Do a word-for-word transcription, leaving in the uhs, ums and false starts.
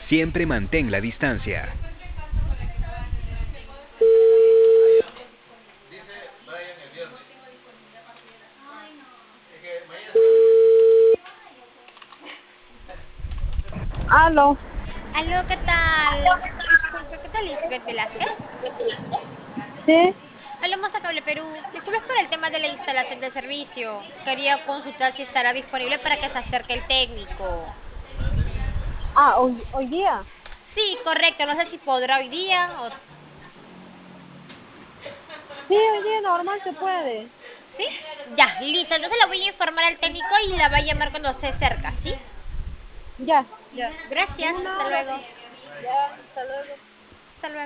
Siempre mantén la distancia. Aló. Aló, ¿qué tal? Disculpe, ¿qué tal Lisbeth Velázquez? Sí. Hablamos a Cable Perú. Disculpe por el tema de la instalación del servicio. Quería consultar si estará disponible para que se acerque el técnico. Ah, hoy, hoy día. Sí, correcto. No sé si podrá hoy día o... Sí, hoy día normal se puede. ¿Sí? Ya, listo. Entonces le voy a informar al técnico y la va a llamar cuando esté cerca, ¿sí? Ya, ya. En Gracias. una Hasta hora. luego. Ya, hasta luego.